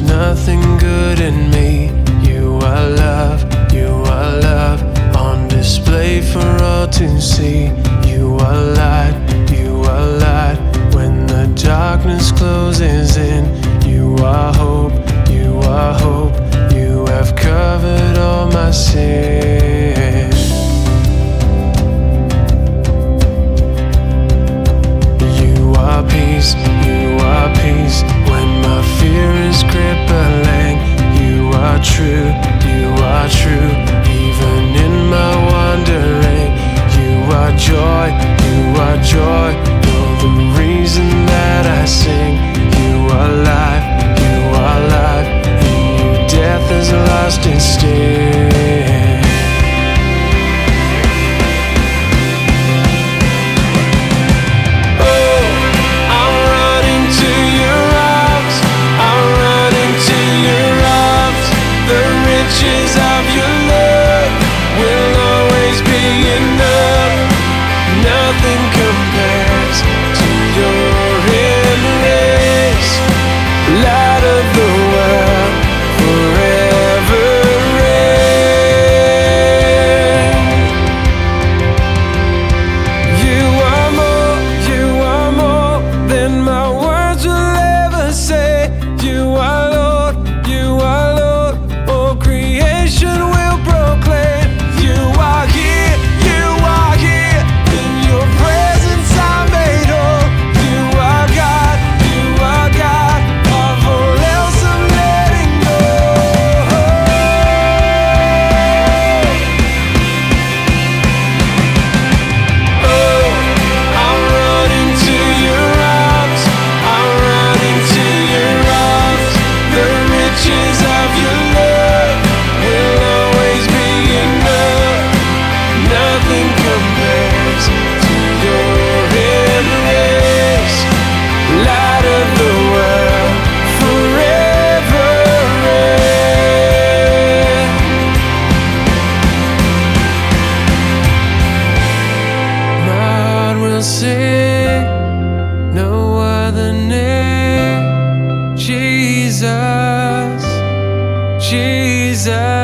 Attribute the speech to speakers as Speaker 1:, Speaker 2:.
Speaker 1: There's nothing good in me. You are love, you are love, on display for all to see. You are light, you are light, when the darkness closes in. You are hope, you are hope, you have covered all my sin. You are peace, you are peace, when my fear is crippling. You are true, you are true, even in my wandering. You are joy, you are joy, you're the reason that I sing. You are life, you are life, in you death has lost its sting. Of your love will always be enough. Nothing compares to your embrace. Light of the world, forever reign. You are more than my words will ever say. You are Lord, you are Lord, oh creation will proclaim. You are here, in your presence I'm made whole. You are God, of all else I'm letting go. Oh, I'm running to your arms, I'm running to your arms. The riches of your love will always be enough. Nothing compares to your embrace. Light of the world, forever reign. My heart will sing, no other name. Jesus, Jesus.